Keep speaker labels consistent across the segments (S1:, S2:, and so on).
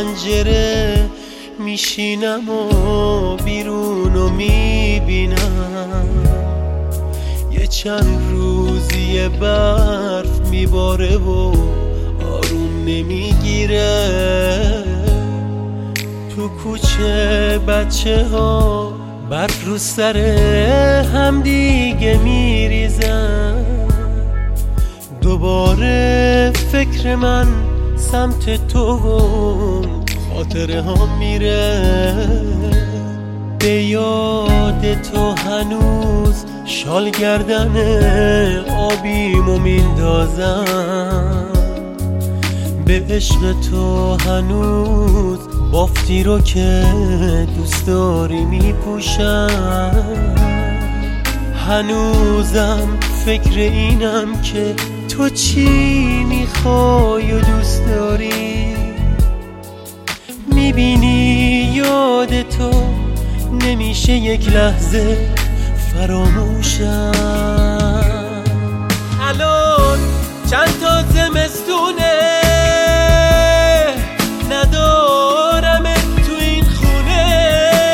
S1: پنجره میشینم و بیرونو میبینم، یه چند روزی برف میباره و آروم نمیگیره. تو کوچه بچه ها برف رو سر هم دیگه میریزن، دوباره فکر من سمت تو و خاطره ها میره. به یاد تو هنوز شال گردن آبیمو میندازم، به عشق تو هنوز بافتی رو که دوست داری میپوشم. هنوزم فکر اینم که تو چی میخوای و دوست داری، میبینی یاد تو نمیشه یک لحظه فراموشم. الان چند تا زمستونه ندارم تو این خونه،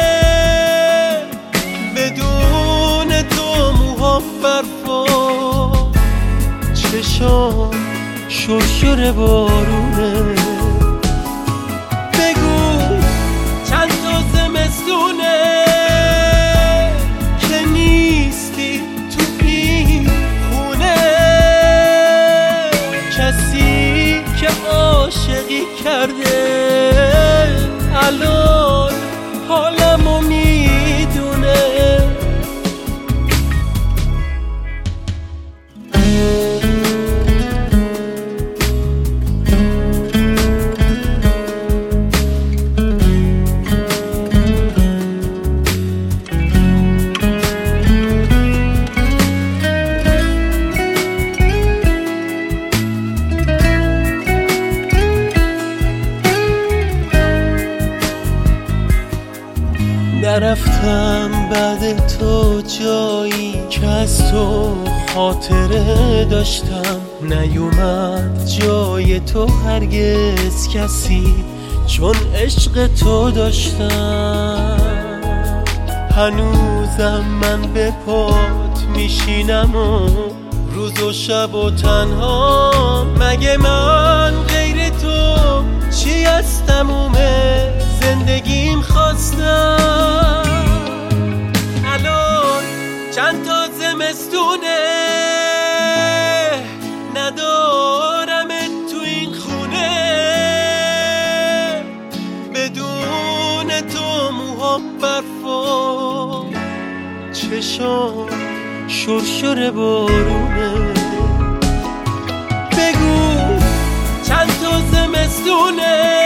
S1: بدون تو موهام برفا، چشام شرشر بارونه. بگو چند تا زمستونه که نیستی تو این خونه، کسی که عاشقی کرده الان حالمو میدونه. نرفتم بعد تو جایی که از تو خاطره داشتم، نیومد جای تو هرگز کسی چون عشق تو داشتم. هنوزم من به پات میشینم و روز و شب و تنها، مگه من غیر تو چی از تموم زندگیم خواستم. الان چند تا زمستونه ندارم تو این خونه، بدون تو موهام برفا، چشام شرشر بارونه. بگو چند تا زمستونه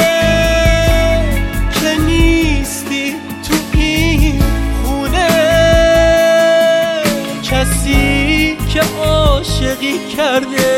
S1: که نیستی تو این خونه، کسی که عاشقی کرده